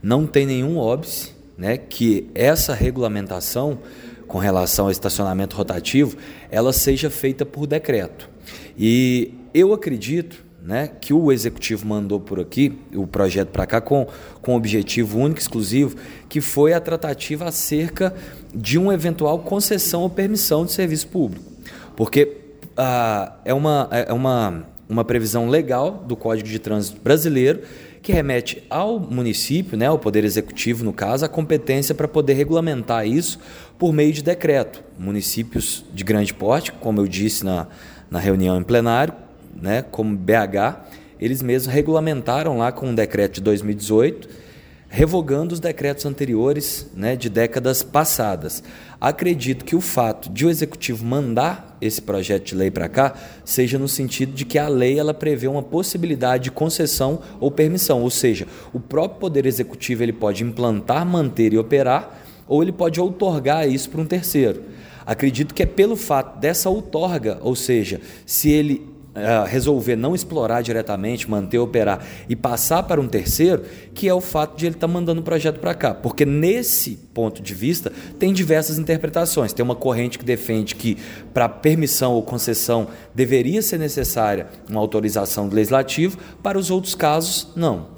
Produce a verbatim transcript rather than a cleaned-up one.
não tem nenhum óbice, né, que essa regulamentação com relação ao estacionamento rotativo, ela seja feita por decreto. E eu acredito, né, que o Executivo mandou por aqui, o projeto para cá, com, com objetivo único e exclusivo, que foi a tratativa acerca de uma eventual concessão ou permissão de serviço público. Porque ah, é, uma, é uma, uma previsão legal do Código de Trânsito brasileiro que remete ao município, né, ao Poder Executivo, no caso, a competência para poder regulamentar isso por meio de decreto. Municípios de grande porte, como eu disse na, na reunião em plenário, né, como B H, eles mesmos regulamentaram lá com um decreto de dois mil e dezoito, revogando os decretos anteriores, né, de décadas passadas. Acredito que o fato de o Executivo mandar esse projeto de lei para cá seja no sentido de que a lei ela prevê uma possibilidade de concessão ou permissão, ou seja, o próprio Poder Executivo ele pode implantar, manter e operar, ou ele pode outorgar isso para um terceiro. Acredito que é pelo fato dessa outorga, ou seja, se ele Uh, resolver não explorar diretamente, manter, operar e passar para um terceiro, que é o fato de ele estar tá mandando o projeto para cá. Porque nesse ponto de vista tem diversas interpretações. Tem uma corrente que defende que para permissão ou concessão deveria ser necessária uma autorização do Legislativo, para os outros casos, não.